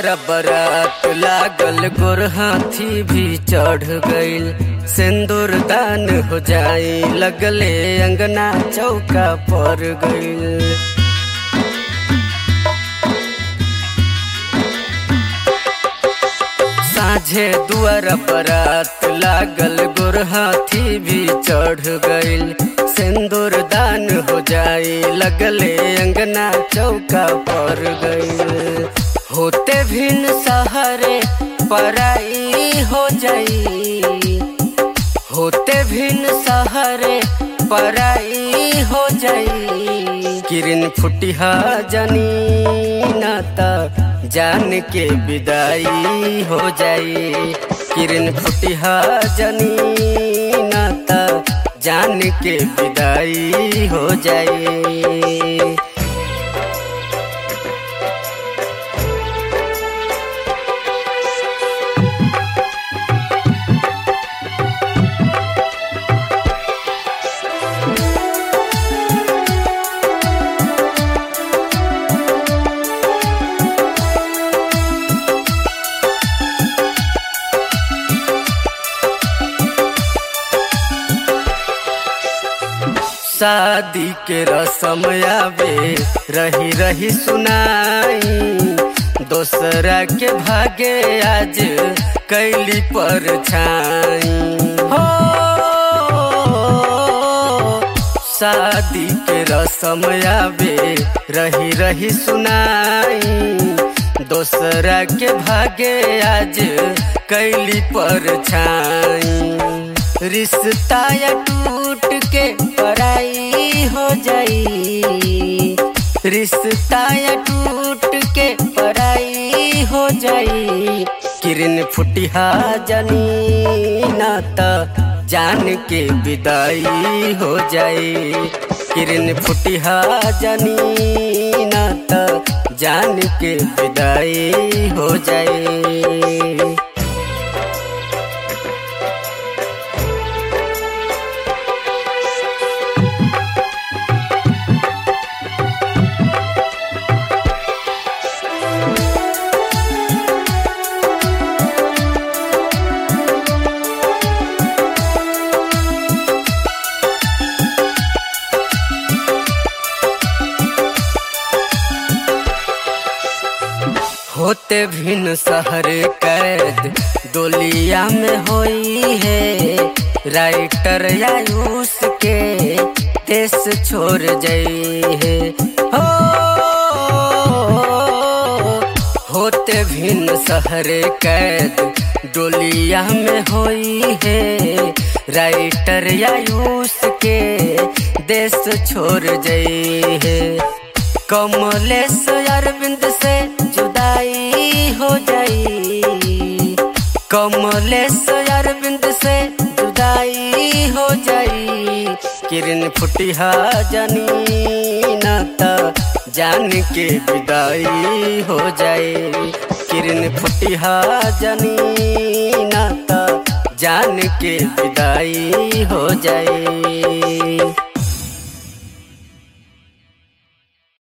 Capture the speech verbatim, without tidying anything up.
दुआरा बारात लागल गोर हाथी भी चढ़ गइल। सिंदूर दान हो जाई लगले अंगना चौका पर गइल। साझे दुआरा बारात लागल गोर हाथी भी चढ़ गइल। सिंदूर दान हो जाई लगले अंगना चौका पर गइल। होते भिन्न सहरे पराई हो जाई, होते भिन्न सहरे पराई हो जाई। किरण फुटिहा जानी नाता जान के विदाई हो जाई। किरण फुटिहा जानी नाता जान के विदाई हो जाई। शादी के रस्म आवे रही रही सुनाई। दोसरा के भागे आज कैली पर छाई हो। शादी के रस्म आवे रही रही सुनाई। दोसरा के भागे आज कैली पर छाई। रिश्ता या टूट के पराई हो जाई। रिश्ता या टूट के पराई हो जाई। किरण फुटिहा जानी नाता जान के विदाई हो जाई। किरण फुटिहा जानी नाता जान के विदाई हो जाई। होते भिन्न शहर कैद डोलिया में होई है। राइटर आयुष के देश छोड़ जाई है हो। होते भिन्न शहर कैद डोलिया में होई है। राइटर आयुष के देश छोड़ जाई है। कमलेश अरविंद से जुदाई हो जाई। कमलेश अरविंद से जुदाई हो जाई। किरण फुटिहा जानी नाता जान के विदाई हो जाई। किरण फुटिहा जानी नाता जान के विदाई हो जाई।